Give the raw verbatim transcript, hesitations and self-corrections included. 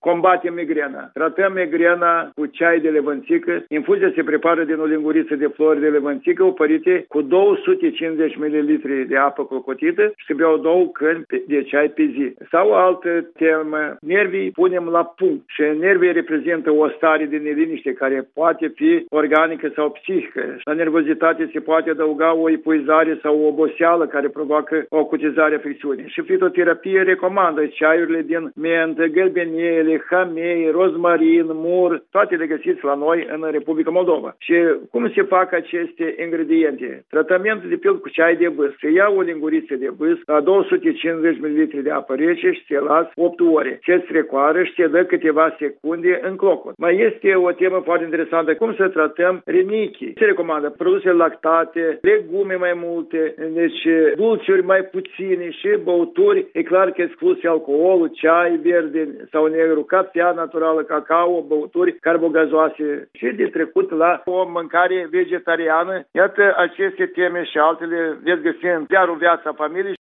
combatem migrena. Tratăm migrena cu ceai de levănțică. Infuzia se prepară din o linguriță de flori de levănțică opărite cu două sute cincizeci de mililitri de apă clocotită și se beau două căni de ceai pe zi. Sau o altă temă, nervii punem la punct și nervii reprezintă o stare de neliniște care poate fi organică sau psihică. La nervozitate se poate adăuga o epuizare sau o oboseală care provoacă o acutizare a afecțiunii. Și fitoterapie recomandă ceaiurile din mentă, gălbenele, hamei, rozmarin, mur, toate le găsiți la noi în Republica Moldova. Și cum se fac aceste ingrediente? Tratamentul de pildă cu ceai de bâs. Se ia o linguriță de bâs la două sute cincizeci de mililitri de apă rece și se lasă opt ore. Se strecoară și se dă câteva secunde în clocot. Mai este o temă foarte interesantă. Cum să tratăm rinichii? Se recomandă produse lactate, legume mai multe, deci dulciuri mai puține și băuturi. E clar că excluse alcoolul, ceai verde sau negru, cafea naturală, cacao, băuturi carbogazoase și de trecut la o mâncare vegetariană. Iată aceste teme și altele veți găsi în ziarul Viața Familiei.